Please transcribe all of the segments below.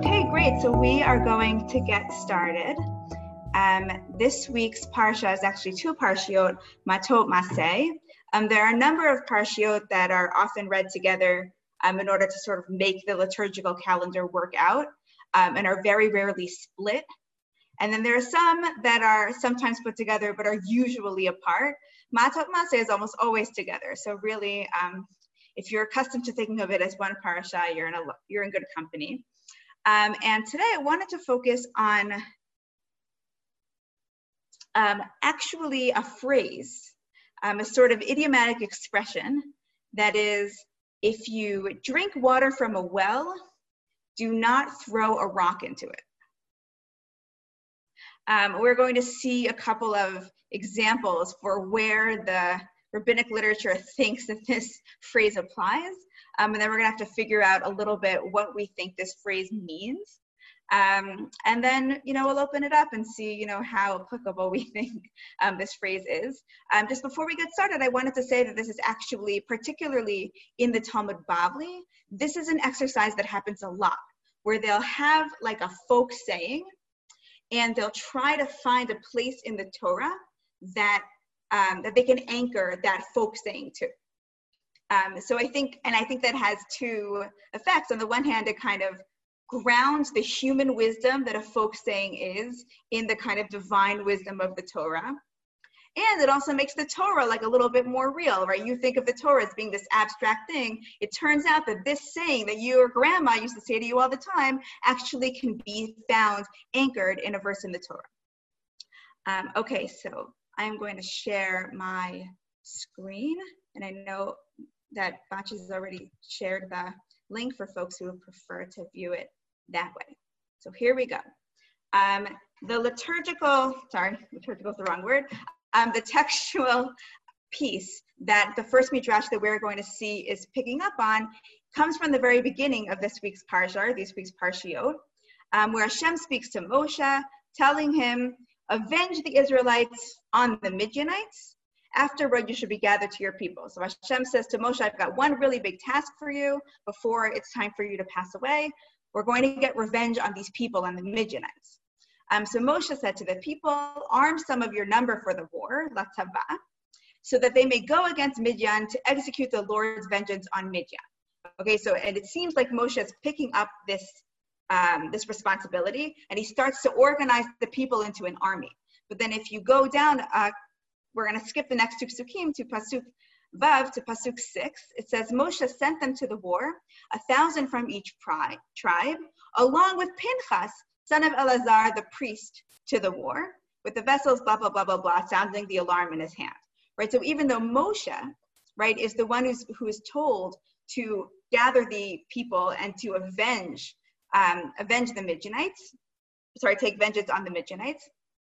Okay, great. So we are going to get started. This week's parsha is actually two parshiot, Matot Maseh. There are a number of parshiot that are often read together in order to sort of make the liturgical calendar work out and are very rarely split. And then there are some that are sometimes put together but are usually apart. Matot Maseh is almost always together. So really, if you're accustomed to thinking of it as one parasha, you're in good company. And today I wanted to focus on actually a phrase, a sort of idiomatic expression that is, if you drink water from a well, do not throw a rock into it. We're going to see a couple of examples for where the rabbinic literature thinks that this phrase applies. And then we're gonna have to figure out a little bit what we think this phrase means. And then, we'll open it up and see, how applicable we think this phrase is. Just before we get started, I wanted to say that this is actually, particularly in the Talmud Bavli, this is an exercise that happens a lot, where they'll have like a folk saying, and they'll try to find a place in the Torah that they can anchor that folk saying to. So I think that has two effects. On the one hand, it kind of grounds the human wisdom that a folk saying is in the kind of divine wisdom of the Torah. And it also makes the Torah like a little bit more real, right? You think of the Torah as being this abstract thing. It turns out that this saying that your grandma used to say to you all the time actually can be found anchored in a verse in the Torah. Okay, so I'm going to share my screen, and I know that Bachi has already shared the link for folks who would prefer to view it that way. So here we go. The liturgical is the wrong word. The textual piece that the first midrash that we're going to see is picking up on comes from the very beginning of this week's parsha, this week's parshiot, where Hashem speaks to Moshe, telling him, avenge the Israelites on the Midianites. Afterward, you should be gathered to your people. So Hashem says to Moshe, I've got one really big task for you before it's time for you to pass away. We're going to get revenge on these people on the Midianites. So Moshe said to the people, arm some of your number for the war, latava, so that they may go against Midian to execute the Lord's vengeance on Midian. Okay, so, and it seems like Moshe is picking up this responsibility, and he starts to organize the people into an army. But then if you go down, we're going to skip the next two psukim to pasuk vav to pasuk 6. It says Moshe sent them to the war, 1,000 from each tribe, along with Pinchas, son of Elazar, the priest, to the war, with the vessels, blah, blah, blah, blah, blah, sounding the alarm in his hand, right? So even though Moshe, right, is the one who is told to gather the people and to avenge the Midianites, take vengeance on the Midianites,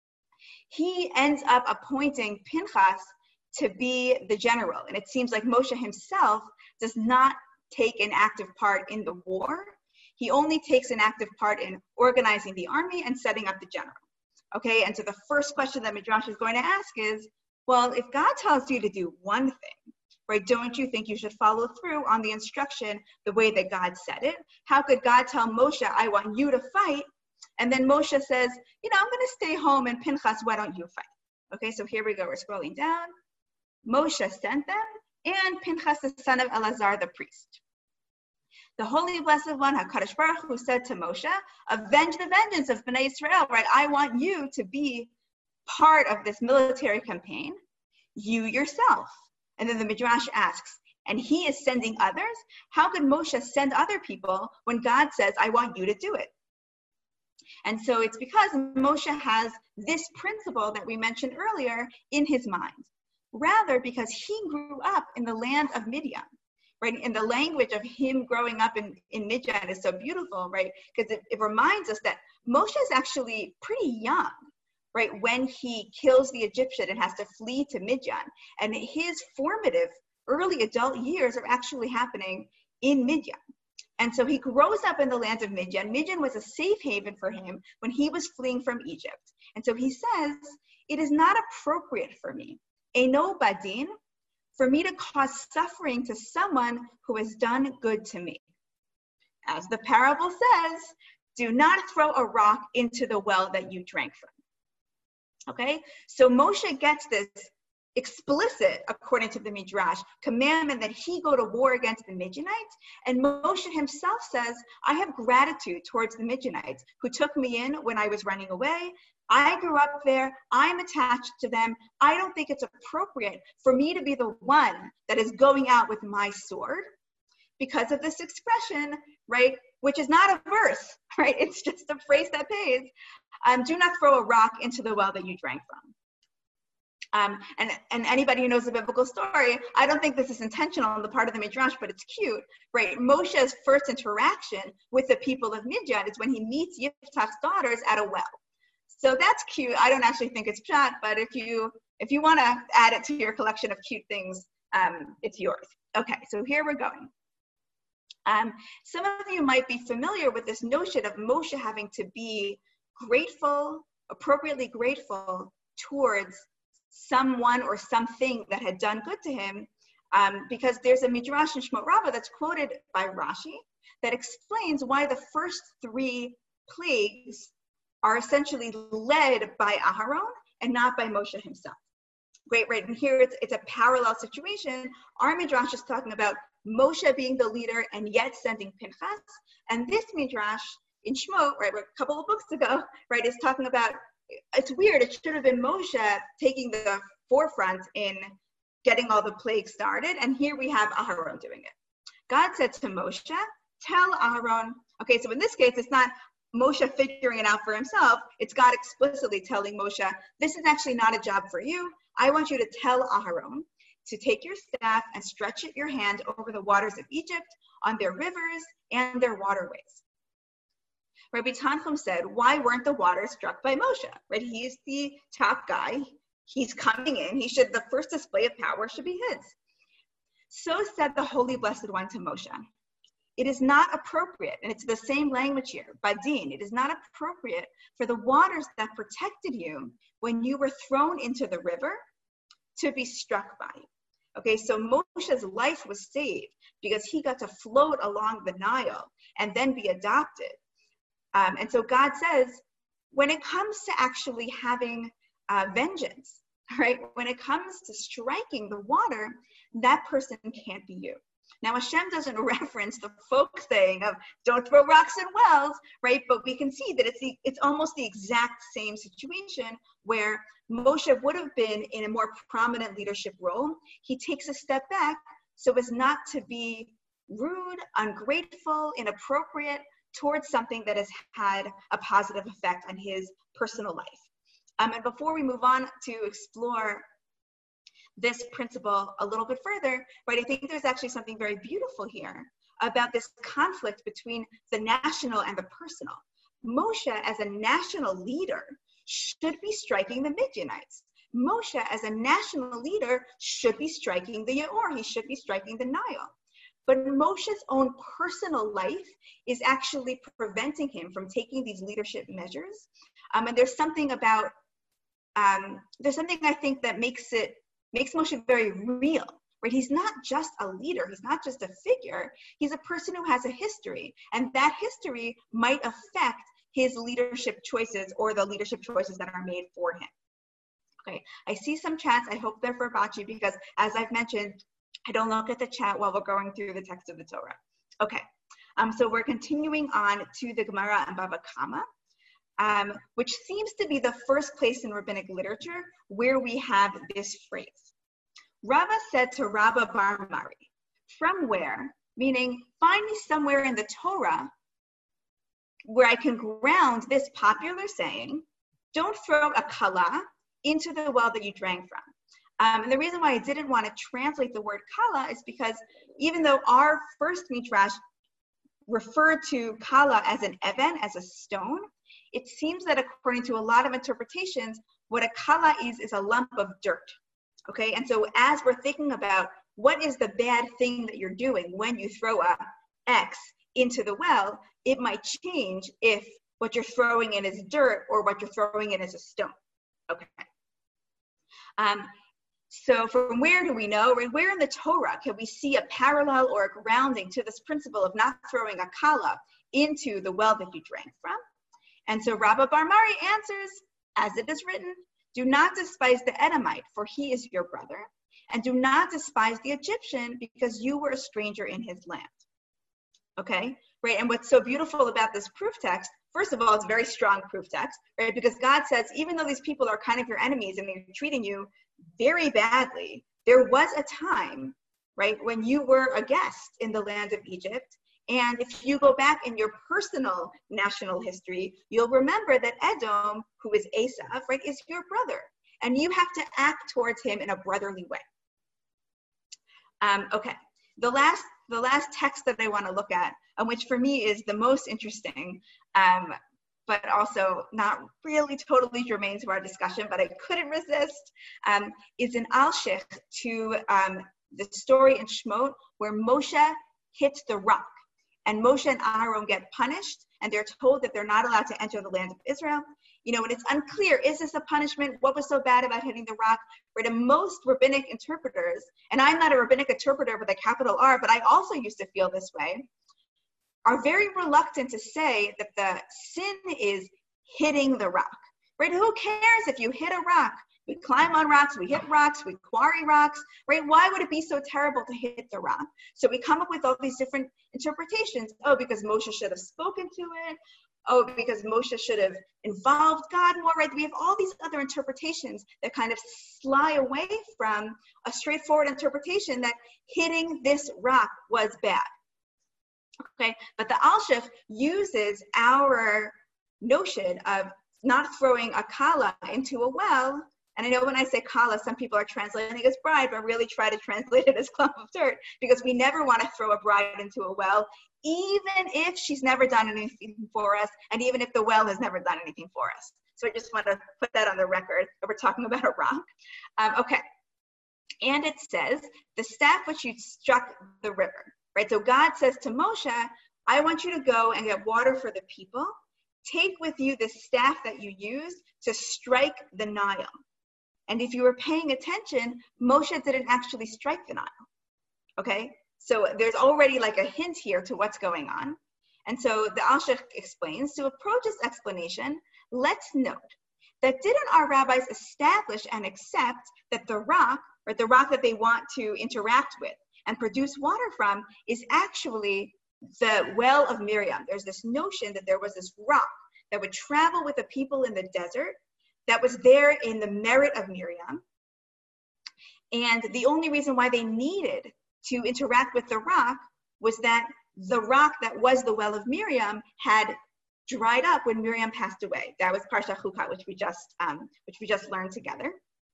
he ends up appointing Pinchas to be the general. And it seems like Moshe himself does not take an active part in the war. He only takes an active part in organizing the army and setting up the general. Okay, and so the first question that Midrash is going to ask is, well, if God tells you to do one thing, right, don't you think you should follow through on the instruction the way that God said it? How could God tell Moshe, I want you to fight? And then Moshe says, I'm going to stay home, and Pinchas, why don't you fight? Okay, so here we go. We're scrolling down. Moshe sent them, and Pinchas, the son of Elazar, the priest. The Holy Blessed One, HaKadosh Baruch Hu, said to Moshe, avenge the vengeance of Bnei Israel, right? I want you to be part of this military campaign, you yourself. And then the Midrash asks, and he is sending others? How could Moshe send other people when God says, I want you to do it? And so it's because Moshe has this principle that we mentioned earlier in his mind. Rather, because he grew up in the land of Midian, right? And the language of him growing up in Midian is so beautiful, right? Because it reminds us that Moshe is actually pretty young, right? When he kills the Egyptian and has to flee to Midian. And his formative early adult years are actually happening in Midian. And so he grows up in the land of Midian. Midian was a safe haven for him when he was fleeing from Egypt. And so he says, it is not appropriate for me, Eino badin, for me to cause suffering to someone who has done good to me. As the parable says, do not throw a rock into the well that you drank from. Okay, so Moshe gets this explicit, according to the Midrash, commandment that he go to war against the Midianites. And Moshe himself says, I have gratitude towards the Midianites who took me in when I was running away. I grew up there. I'm attached to them. I don't think it's appropriate for me to be the one that is going out with my sword because of this expression, right? Which is not a verse, right? It's just a phrase that pays. Do not throw a rock into the well that you drank from. And anybody who knows the biblical story, I don't think this is intentional on the part of the Midrash, but it's cute, right? Moshe's first interaction with the people of Midian is when he meets Yiftach's daughters at a well. So that's cute. I don't actually think it's pshat, but if you want to add it to your collection of cute things, it's yours. Okay, so here we're going. Some of you might be familiar with this notion of Moshe having to be grateful, appropriately grateful towards someone or something that had done good to him, because there's a Midrash in Shemot Rabbah that's quoted by Rashi that explains why the first 3 plagues are essentially led by Aharon and not by Moshe himself. Great, right? And here it's a parallel situation. Our Midrash is talking about Moshe being the leader and yet sending Pinchas, and this Midrash in Shemot, right, a couple of books ago, right, is talking about, it's weird, it should have been Moshe taking the forefront in getting all the plagues started, and here we have Aharon doing it. God said to Moshe, tell Aharon, okay, so in this case, it's not Moshe figuring it out for himself, it's God explicitly telling Moshe, this is actually not a job for you, I want you to tell Aharon to take your staff and stretch it your hand over the waters of Egypt on their rivers and their waterways. Rabbi Tanchum said, why weren't the waters struck by Moshe? Right? He's the top guy. He's coming in. The first display of power should be his. So said the Holy Blessed One to Moshe. It is not appropriate, and it's the same language here, Badin, it is not appropriate for the waters that protected you when you were thrown into the river to be struck by you. Okay, so Moshe's life was saved because he got to float along the Nile and then be adopted. And so God says, when it comes to actually having vengeance, right? When it comes to striking the water, that person can't be you. Now Hashem doesn't reference the folk saying of don't throw rocks in wells, right? But we can see that it's almost the exact same situation where Moshe would have been in a more prominent leadership role. He takes a step back so as not to be rude, ungrateful, inappropriate towards something that has had a positive effect on his personal life. And before we move on to explore this principle a little bit further, right, I think there's actually something very beautiful here about this conflict between the national and the personal. Moshe, as a national leader, should be striking the Midianites. Moshe, as a national leader, should be striking the Yaor. He should be striking the Nile. But Moshe's own personal life is actually preventing him from taking these leadership measures. And there's something about, there's something I think that makes Moshe very real, right? He's not just a leader. He's not just a figure. He's a person who has a history, and that history might affect his leadership choices or the leadership choices that are made for him. Okay, I see some chats. I hope they're for Bachi because, as I've mentioned, I don't look at the chat while we're going through the text of the Torah. Okay, so we're continuing on to the Gemara and Bava Kama, which seems to be the first place in rabbinic literature where we have this phrase. Rava said to Rabba Bar Mari, from where? Meaning, find me somewhere in the Torah where I can ground this popular saying, don't throw a kala into the well that you drank from. And the reason why I didn't want to translate the word kala is because even though our first midrash referred to kala as an even, as a stone, it seems that according to a lot of interpretations, what a kala is a lump of dirt, okay? And so as we're thinking about what is the bad thing that you're doing when you throw a X into the well, it might change if what you're throwing in is dirt or what you're throwing in is a stone, okay? So from where do we know, or where in the Torah can we see a parallel or a grounding to this principle of not throwing a kala into the well that you drank from. And so Rabbah bar Mari answers, as it is written, do not despise the Edomite, for he is your brother, and do not despise the Egyptian, because you were a stranger in his land. Okay, right? And what's so beautiful about this proof text, first of all, it's a very strong proof text, right? Because God says, even though these people are kind of your enemies and they're treating you very badly, there was a time, right, when you were a guest in the land of Egypt. And if you go back in your personal national history, you'll remember that Edom, who is Esau, right, is your brother. And you have to act towards him in a brotherly way. Okay, the last text that I want to look at, which for me is the most interesting, but also not really totally germane to our discussion, but I couldn't resist, is an Alshich to the story in Shemot where Moshe hits the rock. And Moshe and Aaron get punished, and they're told that they're not allowed to enter the land of Israel. You know, and it's unclear, is this a punishment? What was so bad about hitting the rock? Right, and most rabbinic interpreters, and I'm not a rabbinic interpreter with a capital R, but I also used to feel this way, are very reluctant to say that the sin is hitting the rock. Right, who cares if you hit a rock? We climb on rocks, we hit rocks, we quarry rocks, right? Why would it be so terrible to hit the rock? So we come up with all these different interpretations. Oh, because Moshe should have spoken to it. Oh, because Moshe should have involved God more, right? We have all these other interpretations that kind of sly away from a straightforward interpretation that hitting this rock was bad. Okay, but the Alshich uses our notion of not throwing a kala into a well. And I know when I say kala, some people are translating it as bride, but really try to translate it as clump of dirt, because we never want to throw a bride into a well, even if she's never done anything for us, and even if the well has never done anything for us. So I just want to put that on the record that we're talking about a rock. Okay, and it says, the staff which you struck the river, right? So God says to Moshe, I want you to go and get water for the people. Take with you the staff that you used to strike the Nile. And if you were paying attention, Moshe didn't actually strike the Nile, okay? So there's already like a hint here to what's going on. And so the Alshich explains, to approach this explanation, let's note that didn't our rabbis establish and accept that the rock, or the rock that they want to interact with and produce water from, is actually the well of Miriam. There's this notion that there was this rock that would travel with the people in the desert, that was there in the merit of Miriam. And the only reason why they needed to interact with the rock was that the rock that was the well of Miriam had dried up when Miriam passed away. That was Parsha Chukah, which we just learned together.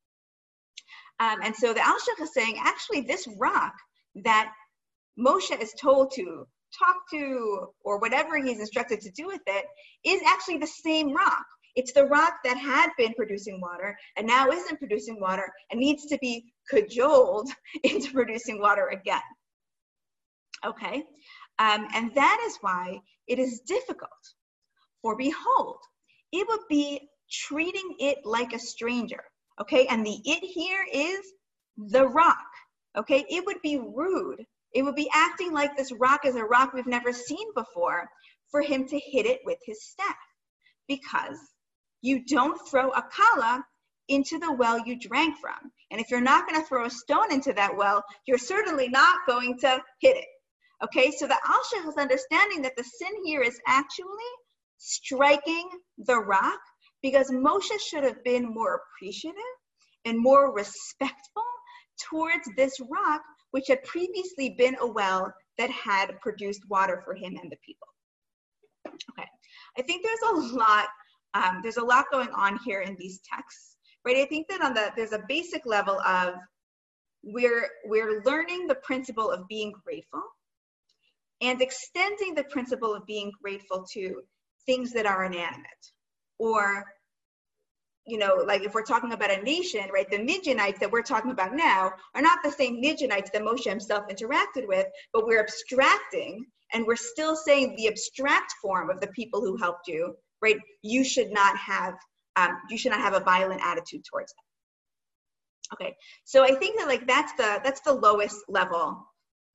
And so the Alshich is saying, actually, this rock that Moshe is told to talk to, or whatever he's instructed to do with it, is actually the same rock. It's the rock that had been producing water and now isn't producing water and needs to be cajoled into producing water again. Okay, and that is why it is difficult. For behold, it would be treating it like a stranger. Okay, and the it here is the rock. Okay, it would be rude. It would be acting like this rock is a rock we've never seen before for him to hit it with his staff, because you don't throw a kala into the well you drank from. And if you're not going to throw a stone into that well, you're certainly not going to hit it. Okay, so the Alshich is understanding that the sin here is actually striking the rock, because Moshe should have been more appreciative and more respectful towards this rock, which had previously been a well that had produced water for him and the people. Okay, I think there's a lot going on here in these texts, right? I think that there's a basic level of we're learning the principle of being grateful and extending the principle of being grateful to things that are inanimate. Or, you know, like if we're talking about a nation, right, the Midianites that we're talking about now are not the same Midianites that Moshe himself interacted with, but we're abstracting, and we're still saying the abstract form of the people who helped you, right? You should not have a violent attitude towards them. Okay, so I think that like that's the lowest level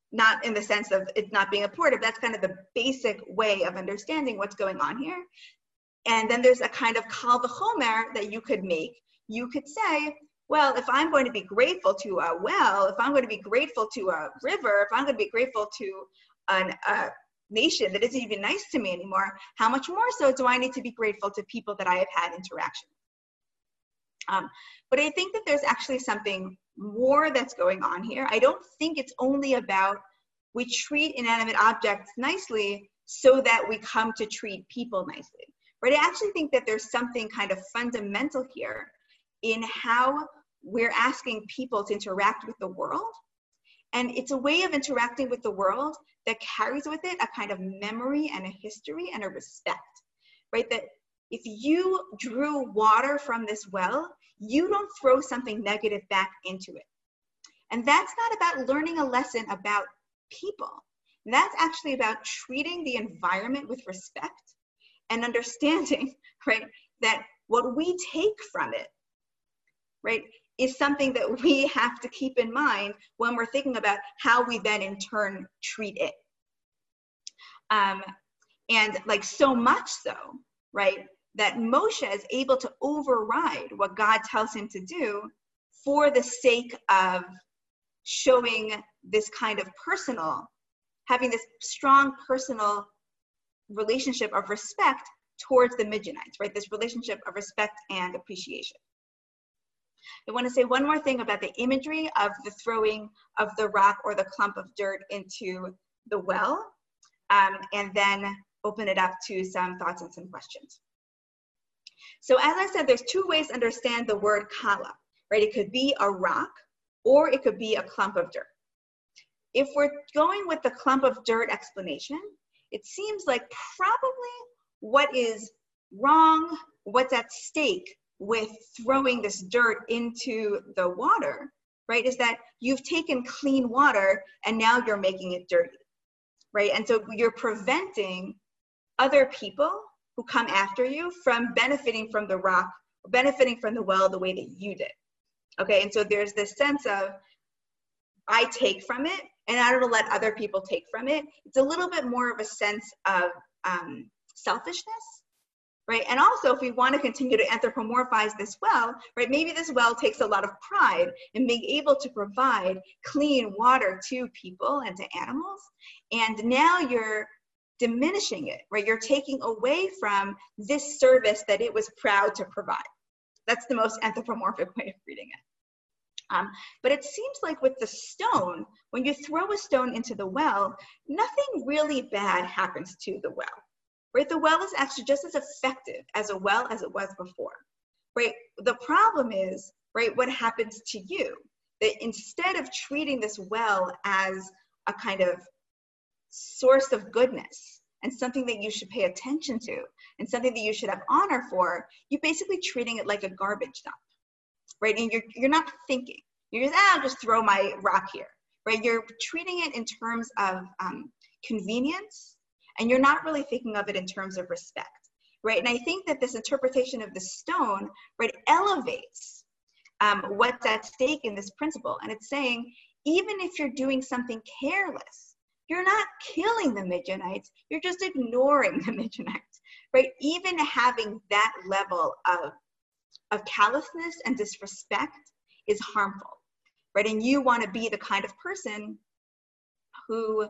not in the sense of it not being abortive. That's kind of the basic way of understanding what's going on here. And then there's a kind of kal v'chomer that you could make. You could say, well, if I'm going to be grateful to a well, if I'm going to be grateful to a river, if I'm going to be grateful to a nation that isn't even nice to me anymore, how much more so do I need to be grateful to people that I have had interaction with? But I think that there's actually something more that's going on here. I don't think it's only about we treat inanimate objects nicely so that we come to treat people nicely. Right? I actually think that there's something kind of fundamental here in how we're asking people to interact with the world. And it's a way of interacting with the world that carries with it a kind of memory and a history and a respect, right? That if you drew water from this well, you don't throw something negative back into it. And that's not about learning a lesson about people. That's actually about treating the environment with respect and understanding, right, that what we take from it, right, is something that we have to keep in mind when we're thinking about how we then in turn treat it. And like so much so, right, that Moshe is able to override what God tells him to do for the sake of showing this kind of personal, having this strong personal relationship of respect towards the Midianites, right? This relationship of respect and appreciation. I want to say one more thing about the imagery of the throwing of the rock or the clump of dirt into the well, and then open it up to some thoughts and some questions. So as I said, there's two ways to understand the word kala, right? It could be a rock or it could be a clump of dirt. If we're going with the clump of dirt explanation, it seems like probably what is wrong, what's at stake with throwing this dirt into the water, right, is that you've taken clean water and now you're making it dirty, right? And so you're preventing other people who come after you from benefiting from the rock, benefiting from the well the way that you did, okay? And so there's this sense of, I take from it and I don't let other people take from it. It's a little bit more of a sense of selfishness, right? And also if we want to continue to anthropomorphize this well, right, maybe this well takes a lot of pride in being able to provide clean water to people and to animals. And now you're diminishing it, right? You're taking away from this service that it was proud to provide. That's the most anthropomorphic way of reading it. But it seems like with the stone, when you throw a stone into the well, nothing really bad happens to the well, right? The well is actually just as effective as a well as it was before, right? The problem is, right, what happens to you, that instead of treating this well as a kind of source of goodness and something that you should pay attention to and something that you should have honor for, you're basically treating it like a garbage dump, right? And you're not thinking. You're just, I'll just throw my rock here, right? You're treating it in terms of convenience, and you're not really thinking of it in terms of respect, right? And I think that this interpretation of the stone, right, elevates what's at stake in this principle. And it's saying, even if you're doing something careless, you're not killing the Midianites, you're just ignoring the Midianites, right? Even having that level of callousness and disrespect is harmful, right? And you want to be the kind of person who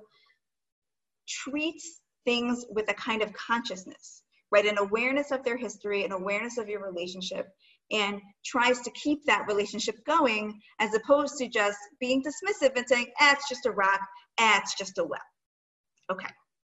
treats things with a kind of consciousness, right? An awareness of their history, an awareness of your relationship, and tries to keep that relationship going as opposed to just being dismissive and saying, it's just a rock, it's just a well. Okay.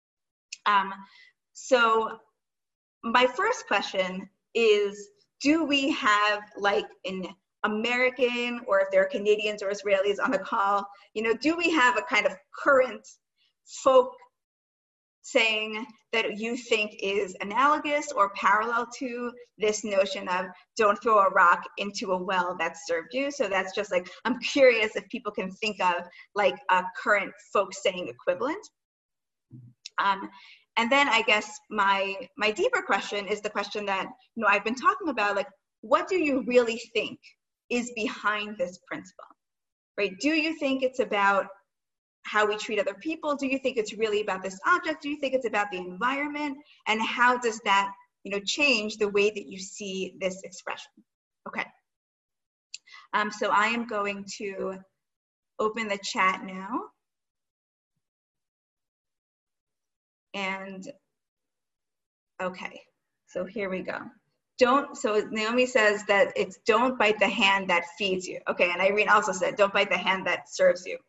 So my first question is, do we have, like in American, or if there are Canadians or Israelis on the call, do we have a kind of current folk saying that you think is analogous or parallel to this notion of don't throw a rock into a well that served you? So that's just like, I'm curious if people can think of like a current folk saying equivalent. And then I guess my deeper question is the question that I've been talking about, like, what do you really think is behind this principle, right? Do you think it's about how we treat other people? Do you think it's really about this object? Do you think it's about the environment? And how does that, change the way that you see this expression? Okay. So I am going to open the chat now. And okay, so here we go. So Naomi says that it's don't bite the hand that feeds you. Okay, and Irene also said, don't bite the hand that serves you.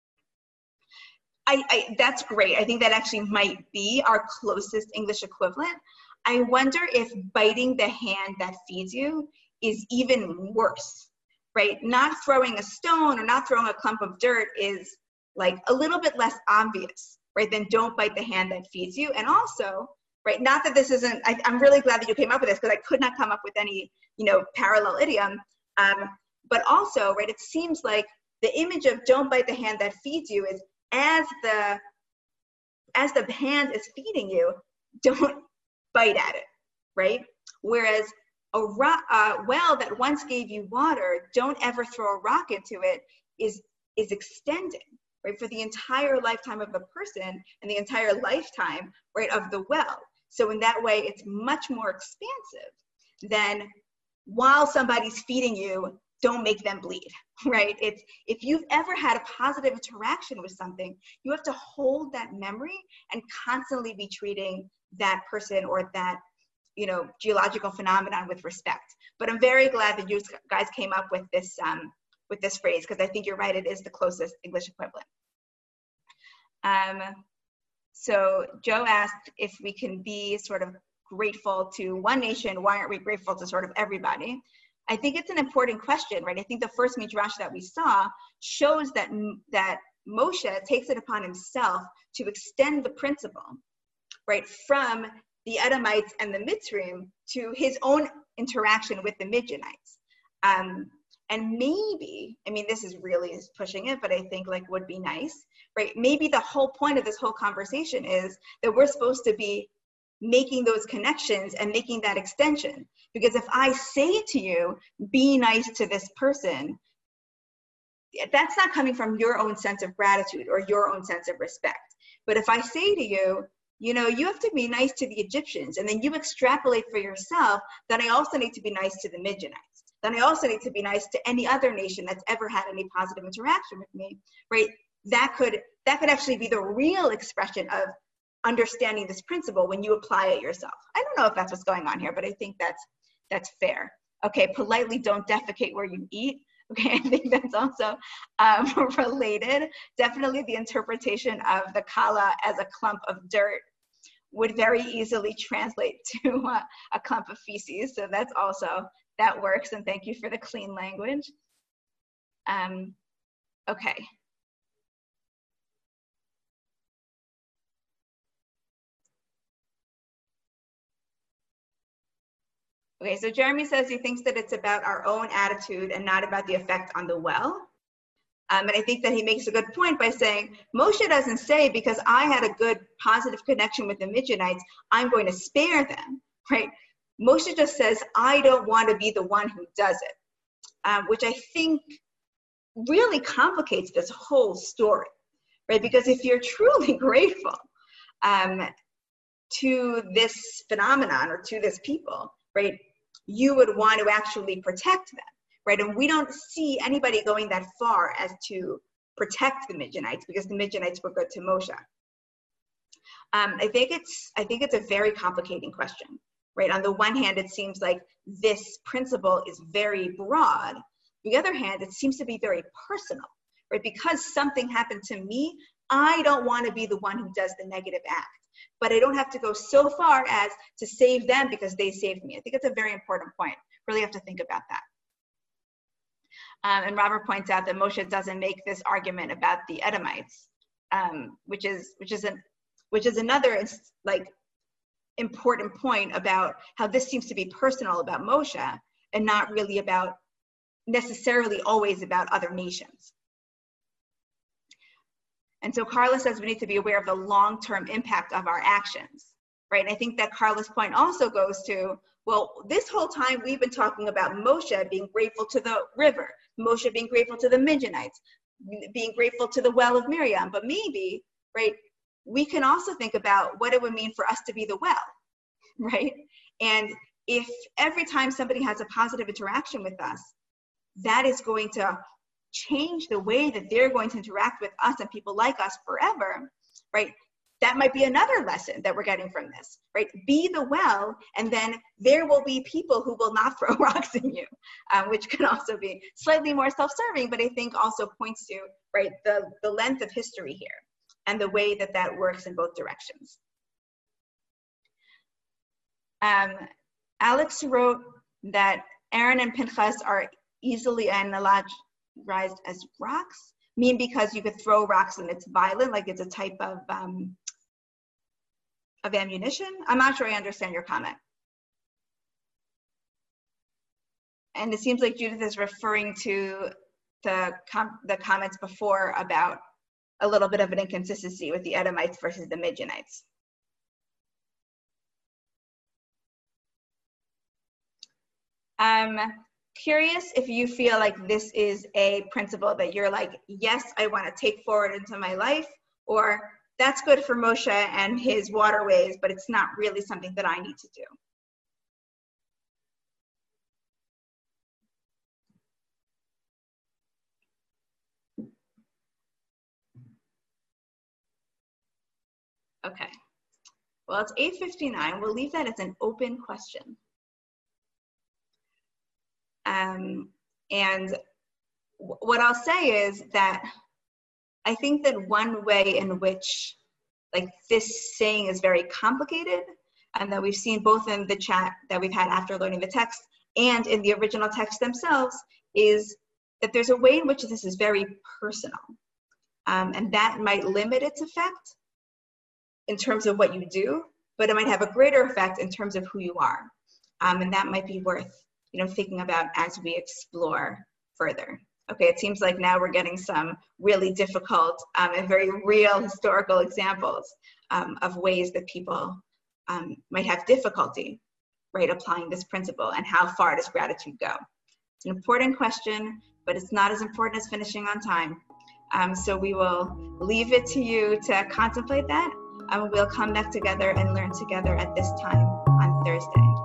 That's great. I think that actually might be our closest English equivalent. I wonder if biting the hand that feeds you is even worse, right? Not throwing a stone or not throwing a clump of dirt is like a little bit less obvious, right? Than don't bite the hand that feeds you. And also, right, not that this isn't, I'm really glad that you came up with this because I could not come up with any, parallel idiom. But also, right, it seems like the image of don't bite the hand that feeds you is as the hand is feeding you, don't bite at it, right? Whereas a well that once gave you water, don't ever throw a rock into it, is extended, right, for the entire lifetime of the person and the entire lifetime, right, of the well. So in that way, it's much more expansive than while somebody's feeding you, don't make them bleed, right? It's, if you've ever had a positive interaction with something, you have to hold that memory and constantly be treating that person or that, geological phenomenon with respect. But I'm very glad that you guys came up with this phrase, because I think you're right, it is the closest English equivalent. So Joe asked if we can be sort of grateful to one nation, why aren't we grateful to sort of everybody? I think it's an important question, right? I think the first midrash that we saw shows that Moshe takes it upon himself to extend the principle, right, from the Edomites and the Mitzrayim to his own interaction with the Midianites. And maybe, I mean, this is really pushing it, but I think like would be nice, right? Maybe the whole point of this whole conversation is that we're supposed to be making those connections and making that extension. Because if I say to you, be nice to this person, that's not coming from your own sense of gratitude or your own sense of respect. But if I say to you, you have to be nice to the Egyptians, and then you extrapolate for yourself, then I also need to be nice to the Midianites. Then I also need to be nice to any other nation that's ever had any positive interaction with me, right? That could actually be the real expression of understanding this principle when you apply it yourself. I don't know if that's what's going on here, but I think that's fair. Okay, politely don't defecate where you eat. Okay, I think that's also related. Definitely the interpretation of the kala as a clump of dirt would very easily translate to a clump of feces. So that's also, that works, and thank you for the clean language. Okay. Okay, so Jeremy says he thinks that it's about our own attitude and not about the effect on the well. And I think that he makes a good point by saying, Moshe doesn't say, because I had a good positive connection with the Midianites, I'm going to spare them, right? Moshe just says, I don't want to be the one who does it, which I think really complicates this whole story, right? Because if you're truly grateful to this phenomenon or to this people, right, you would want to actually protect them, right? And we don't see anybody going that far as to protect the Midianites, because the Midianites were good to Moshe. I think it's a very complicating question, right? On the one hand, it seems like this principle is very broad. On the other hand, it seems to be very personal, right? Because something happened to me, I don't want to be the one who does the negative act. But I don't have to go so far as to save them because they saved me. I think it's a very important point. Really have to think about that. And Robert points out that Moshe doesn't make this argument about the Edomites, which is another like important point about how this seems to be personal about Moshe and not really about necessarily always about other nations. And so Carla says we need to be aware of the long-term impact of our actions, right? And I think that Carla's point also goes to, well, this whole time we've been talking about Moshe being grateful to the river, Moshe being grateful to the Midianites. being grateful to the well of Miriam, but maybe, right, we can also think about what it would mean for us to be the well, right? And if every time somebody has a positive interaction with us, that is going to change the way that they're going to interact with us and people like us forever, right? That might be another lesson that we're getting from this, right? Be the well, and then there will be people who will not throw rocks in you, which can also be slightly more self-serving, but I think also points to, right, the length of history here and the way that that works in both directions. Alex wrote that Aaron and Pinchas are easily analogized as rocks, because you could throw rocks and it's violent, like it's a type of ammunition. I'm not sure I understand your comment. And it seems like Judith is referring to the comments before about a little bit of an inconsistency with the Edomites versus the Midianites. I'm curious if you feel like this is a principle that you're like, yes, I want to take forward into my life, or that's good for Moshe and his waterways, but it's not really something that I need to do. Okay, well, it's 8:59. We'll leave that as an open question. And what I'll say is that I think that one way in which like this saying is very complicated, and that we've seen both in the chat that we've had after learning the text and in the original text themselves, is that there's a way in which this is very personal. And that might limit its effect in terms of what you do, but it might have a greater effect in terms of who you are. And that might be worth, thinking about as we explore further. Okay, it seems like now we're getting some really difficult and very real historical examples of ways that people might have difficulty, right, applying this principle, and how far does gratitude go? It's an important question, but it's not as important as finishing on time. So we will leave it to you to contemplate that, and we'll come back together and learn together at this time on Thursday.